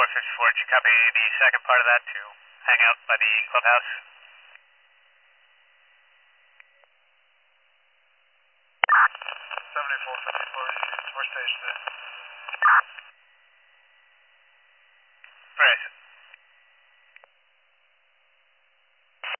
7454, did you copy the second part of that to hang out by the clubhouse? 7454, we're station there.